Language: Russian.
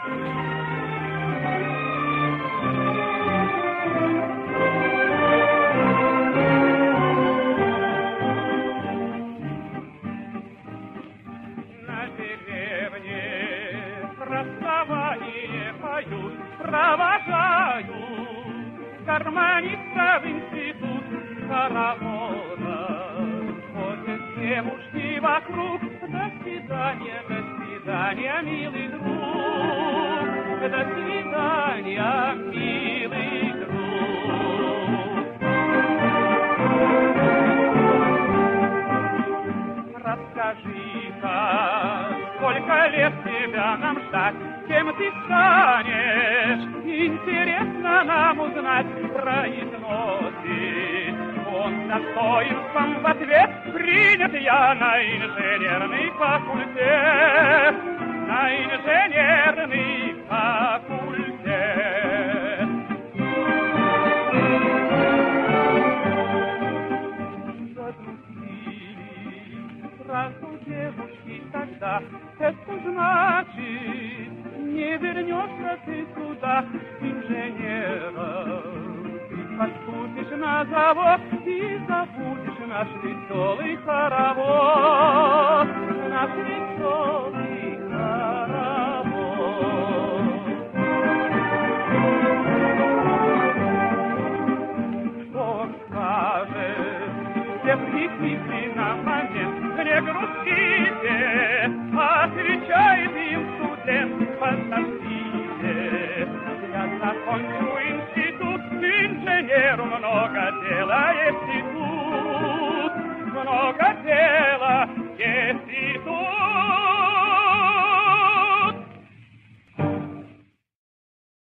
Провожаю гармониста в институт хоровода. Ходят девушки вокруг. До свидания, милый друг. До свидания, милый друг. Расскажи-ка, сколько лет тебя нам ждать? Кем ты станешь? Интересно нам узнать. Произносит он достоинством в ответ. Принят я на инженерный факультет. На инженерный факультет. Загрустили сразу девушки тогда. Это значит, не вернешься ты сюда, инженера. Ты поступишь на завод и забудешь наш веселый хоровод. Наш веселый